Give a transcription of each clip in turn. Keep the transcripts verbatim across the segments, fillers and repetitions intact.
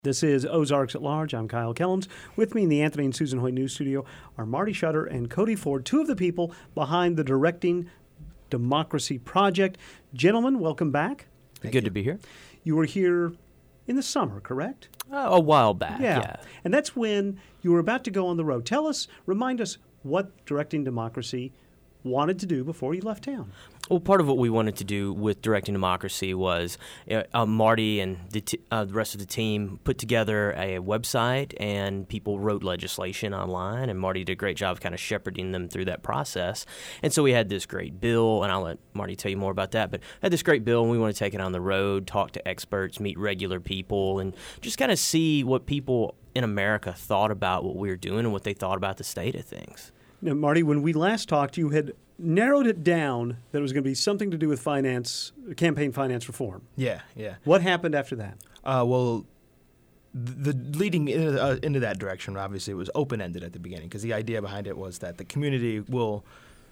This is Ozarks at Large. I'm Kyle Kellums. With me in the Anthony and Susan Hoy News Studio are Marty Shutter and Cody Ford, two of the people behind the Directing Democracy Project. Gentlemen, welcome back. Thank Good you. to be here. You were here in the summer, correct? Uh, a while back, yeah. yeah. And that's when you were about to go on the road. Tell us, remind us what Directing Democracy wanted to do before you left town. Well, part of what we wanted to do with Directing Democracy was uh, uh, Marty and the, t- uh, the rest of the team put together a website, and people wrote legislation online, and Marty did a great job of kind of shepherding them through that process. And so we had this great bill, and I'll let Marty tell you more about that, but had this great bill, and we want to take it on the road, talk to experts, meet regular people, and just kind of see what people in America thought about what we were doing and what they thought about the state of things. Now, Marty, when we last talked, you had narrowed it down that it was going to be something to do with finance, campaign finance reform. Yeah, yeah. What happened after that? Uh, well, the, the leading in, uh, into that direction, obviously, it was open-ended at the beginning, because the idea behind it was that the community will,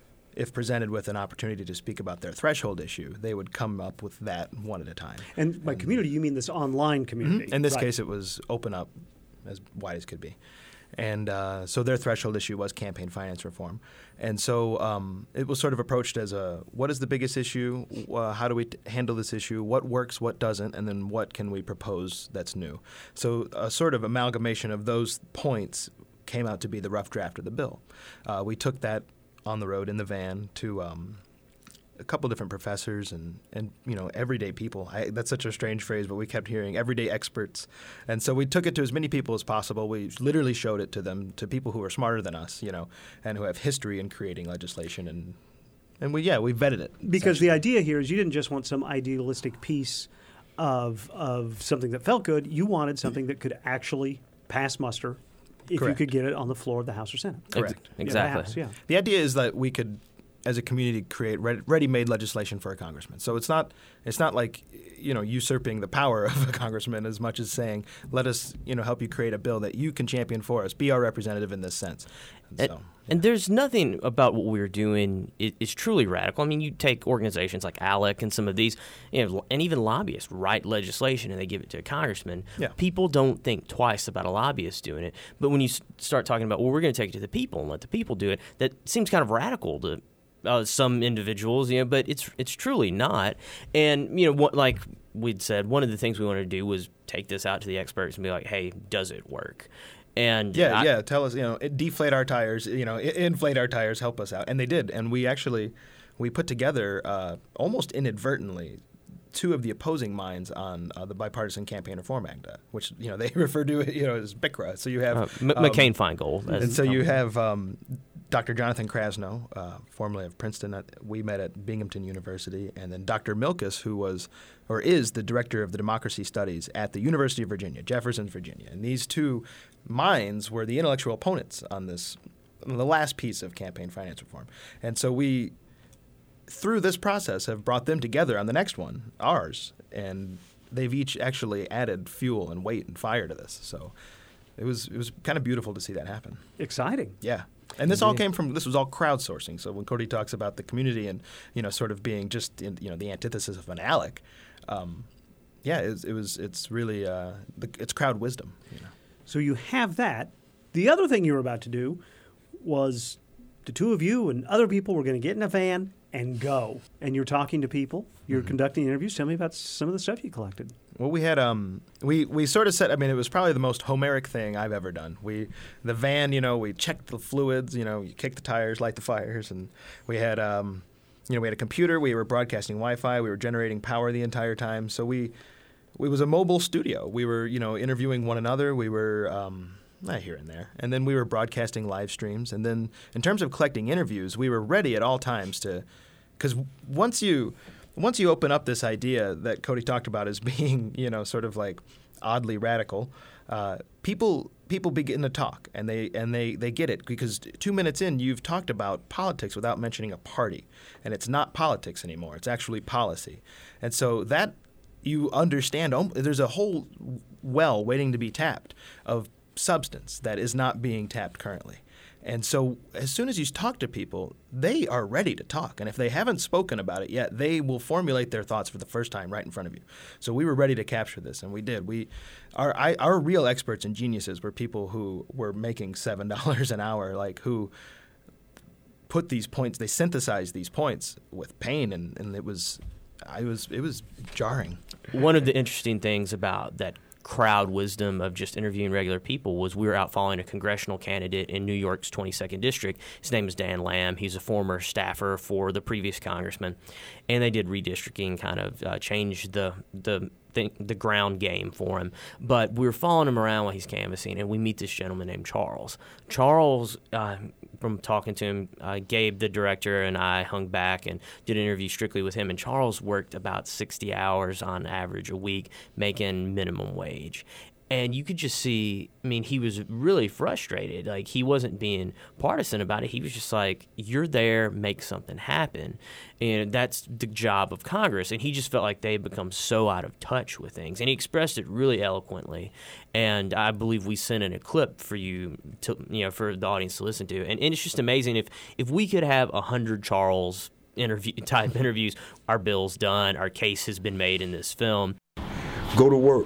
if presented with an opportunity to speak about their threshold issue, they would come up with that one at a time. And by and, community, you mean this online community? Mm-hmm. In this right. case, it was open up as wide as could be. And uh, so their threshold issue was campaign finance reform. And so um, it was sort of approached as a, what is the biggest issue? Uh, how do we t- handle this issue? What works, what doesn't? And then what can we propose that's new? So a sort of amalgamation of those points came out to be the rough draft of the bill. Uh, we took that on the road in the van to um, a couple different professors and, and you know, everyday people. I, that's such a strange phrase, but we kept hearing everyday experts. And so we took it to as many people as possible. We literally showed it to them, to people who are smarter than us, you know, and who have history in creating legislation. And, and we, yeah, we vetted it. Because the idea here is you didn't just want some idealistic piece of of something that felt good. You wanted something that could actually pass muster if Correct. you could get it on the floor of the House or Senate. Correct. Exactly. Yeah, the House, yeah. The idea is that we could, as a community, create ready-made legislation for a congressman. So it's not it's not like, you know, usurping the power of a congressman as much as saying, let us, you know, help you create a bill that you can champion for us, be our representative in this sense. And, and, so, yeah. and there's nothing about what we're doing is, is truly radical. I mean, you take organizations like ALEC and some of these, you know, and even lobbyists write legislation and they give it to a congressman. Yeah. People don't think twice about a lobbyist doing it. But when you start talking about, well, we're going to take it to the people and let the people do it, that seems kind of radical to Uh, some individuals, you know, but it's it's truly not. And, you know, what, like we'd said, one of the things we wanted to do was take this out to the experts and be like, hey, does it work? And yeah, I, yeah, tell us, you know, it, deflate our tires, you know, inflate our tires, help us out. And they did. And we actually, we put together uh, almost inadvertently two of the opposing minds on uh, the Bipartisan Campaign Reform Act, uh, which, you know, they refer to it, you know, as B I C R A. So you have uh, M- um, McCain-Feingold. And so you have um, Doctor Jonathan Krasno, uh, formerly of Princeton. At, we met at Binghamton University, and then Doctor Milkus, who was or is the director of the democracy studies at the University of Virginia, Jefferson, Virginia. And these two minds were the intellectual opponents on this, on the last piece of campaign finance reform. And so we, through this process, have brought them together on the next one, ours, and they've each actually added fuel and weight and fire to this. So it was it was kind of beautiful to see that happen. Exciting. Yeah. And this all came from, this was all crowdsourcing. So when Cody talks about the community and, you know, sort of being just, in, you know, the antithesis of an ALEC, um, yeah, it was, it was, it's really, uh, the, it's crowd wisdom, you know. So you have that. The other thing you were about to do was the two of you and other people were going to get in a van and go. And you're talking to people. You're mm-hmm. conducting interviews. Tell me about some of the stuff you collected. Well, we had um, we we sort of said. I mean, it was probably the most Homeric thing I've ever done. We the van, you know, we checked the fluids. You know, you kick the tires, light the fires, and we had um, you know, we had a computer. We were broadcasting Wi-Fi. We were generating power the entire time. So we, it was a mobile studio. We were, you know, interviewing one another. We were. Um, Not here and there. And then we were broadcasting live streams. And then in terms of collecting interviews, we were ready at all times to – because once you once you open up this idea that Cody talked about as being, you know, sort of like oddly radical, uh, people people begin to talk and they and they, they get it because two minutes in you've talked about politics without mentioning a party. And it's not politics anymore. It's actually policy. And so that you understand – there's a whole well waiting to be tapped of substance that is not being tapped currently. And so as soon as you talk to people, they are ready to talk. And if they haven't spoken about it yet, they will formulate their thoughts for the first time right in front of you. So we were ready to capture this, and we did. We, our, I, our real experts and geniuses were people who were making seven dollars an hour, like who put these points, they synthesized these points with pain, and, and it was, I was, it was jarring. One of the interesting things about that crowd wisdom of just interviewing regular people was we were out following a congressional candidate in New York's twenty-second district. His name is Dan Lamb. He's a former staffer for the previous congressman, and they did redistricting, kind of uh, change the the the, the ground game for him. But we were following him around while he's canvassing, and we meet this gentleman named Charles. Charles, uh, from talking to him, uh, Gabe, the director, and I hung back and did an interview strictly with him. And Charles worked about sixty hours on average a week, making minimum wage. And you could just see, I mean, he was really frustrated. Like, he wasn't being partisan about it. He was just like, you're there, make something happen. And that's the job of Congress. And he just felt like they had become so out of touch with things. And he expressed it really eloquently. And I believe we sent in a clip for you, to, you know, for the audience to listen to. And, and it's just amazing. If, if we could have one hundred Charles interview type interviews, our bill's done, our case has been made in this film. Go to work.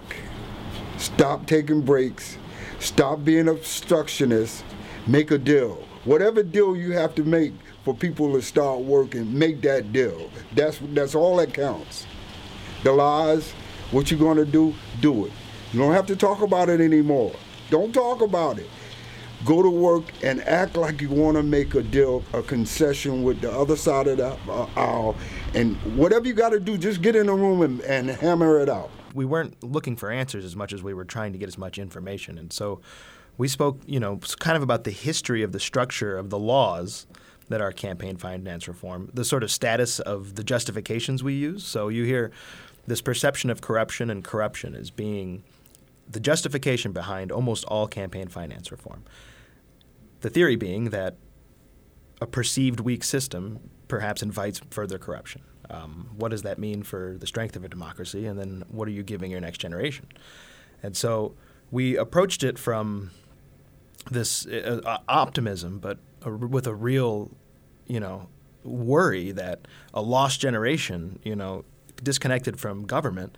Stop taking breaks. Stop being obstructionists. Make a deal. Whatever deal you have to make for people to start working, make that deal. That's that's all that counts. The lies, what you're going to do, do it. You don't have to talk about it anymore. Don't talk about it. Go to work and act like you want to make a deal, a concession with the other side of the aisle. And whatever you got to do, just get in a room and, and hammer it out. We weren't looking for answers as much as we were trying to get as much information. And so we spoke, you know, kind of about the history of the structure of the laws that are campaign finance reform, the sort of status of the justifications we use. So you hear this perception of corruption and corruption as being the justification behind almost all campaign finance reform. The theory being that a perceived weak system perhaps invites further corruption. Um, what does that mean for the strength of a democracy? And then what are you giving your next generation? And so we approached it from this uh, optimism, but a, with a real, you know, worry that a lost generation, you know, disconnected from government,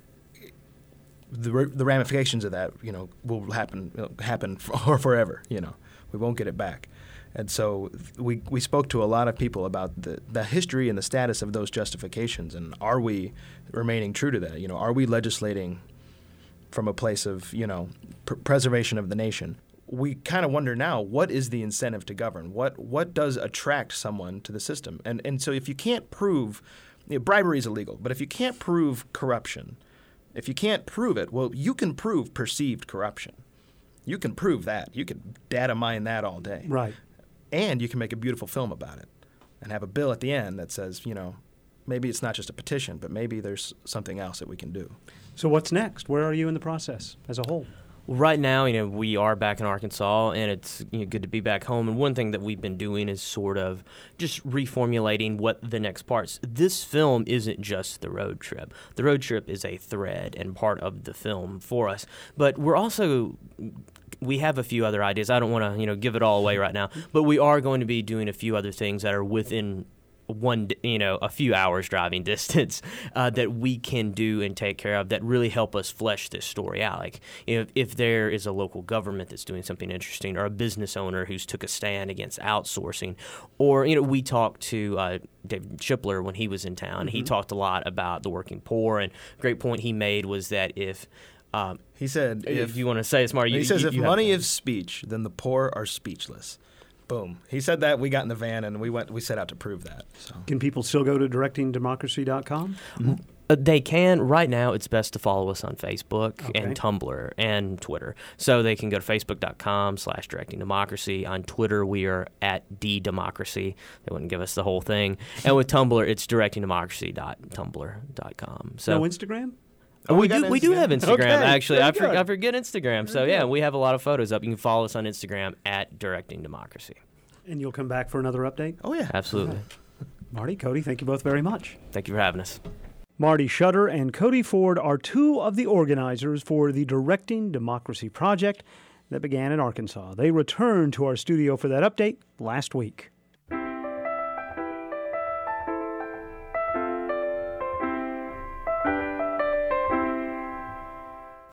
the, the ramifications of that, you know, will happen happen for forever. You know, we won't get it back. And so we we spoke to a lot of people about the, the history and the status of those justifications, and are we remaining true to that? You know, are we legislating from a place of, you know, pr- preservation of the nation? We kind of wonder now, what is the incentive to govern? What what does attract someone to the system? And and so if you can't prove, you know, bribery is illegal, but if you can't prove corruption, if you can't prove it, well, you can prove perceived corruption. You can prove that. You can data mine that all day. Right. And you can make a beautiful film about it and have a bill at the end that says, you know, maybe it's not just a petition, but maybe there's something else that we can do. So what's next? Where are you in the process as a whole? Right now, you know, we are back in Arkansas, and it's, you know, good to be back home. And one thing that we've been doing is sort of just reformulating what the next parts. This film isn't just the road trip. The road trip is a thread and part of the film for us. But we're also we have a few other ideas. I don't want to, you know, give it all away right now, but we are going to be doing a few other things that are within one, you know, a few hours driving distance uh, that we can do and take care of that really help us flesh this story out. Like, you know, if there is a local government that's doing something interesting, or a business owner who's took a stand against outsourcing, or, you know, we talked to uh, David Shipler when he was in town. Mm-hmm. He talked a lot about the working poor, and a great point he made was that if um, he said, if, if you want to say it smart, you, he says, you, if you money have, is speech, then the poor are speechless. Boom. He said that. We got in the van and we went. We set out to prove that. So. Can people still go to directing democracy dot com? Mm-hmm. Uh, they can. Right now, it's best to follow us on Facebook okay. and Tumblr and Twitter. So they can go to facebook.com slash directing democracy. On Twitter, we are at ddemocracy. They wouldn't give us the whole thing. And with Tumblr, it's directing democracy dot tumblr dot com. So no Instagram? Oh, we, we do. Instagram. We do have Instagram. Okay, actually, I, for, good. I forget Instagram. So yeah, we have a lot of photos up. You can follow us on Instagram at directing democracy. And you'll come back for another update? Oh, yeah. Absolutely. Marty, Cody, thank you both very much. Thank you for having us. Marty Shutter and Cody Ford are two of the organizers for the Directing Democracy Project. that began in Arkansas. They returned to our studio for that update last week.